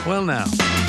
Well, now.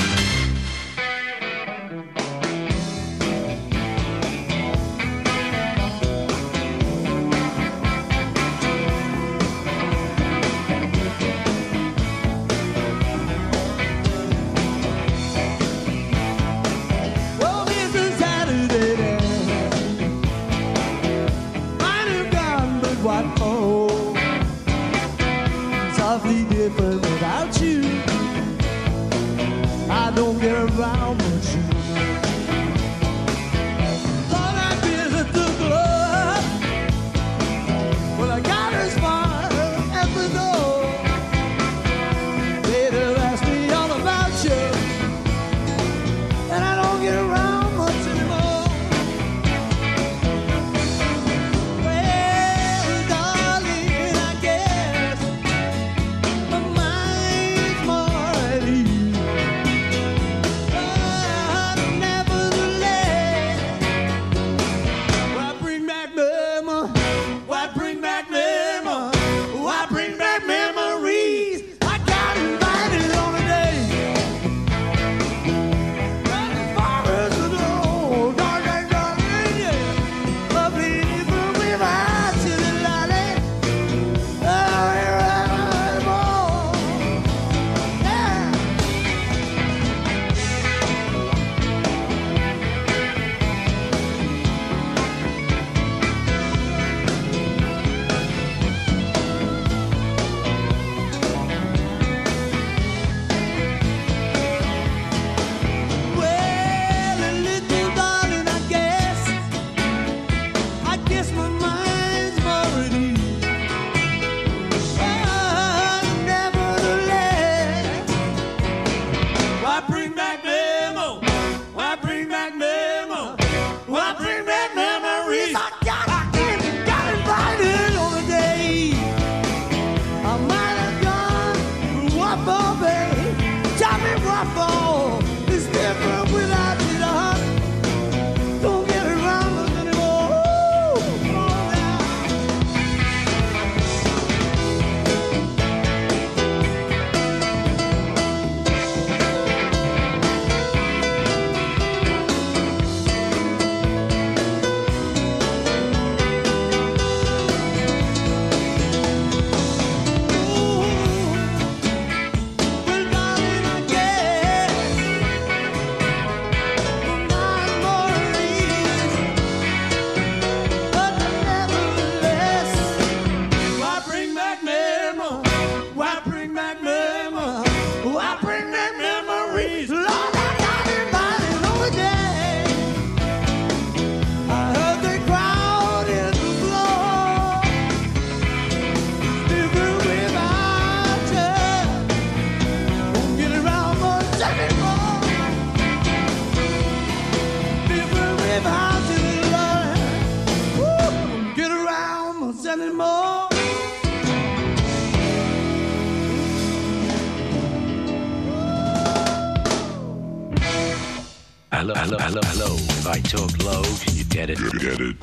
Hello. If I talk low, can you get it? Get it.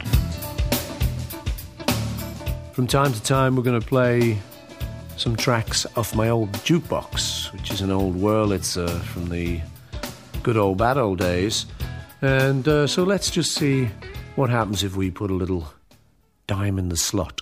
From time to time, we're going to play some tracks off my old jukebox, which is an old whirl. It's from the good old bad old days. And so let's just see what happens if we put a little dime in the slot.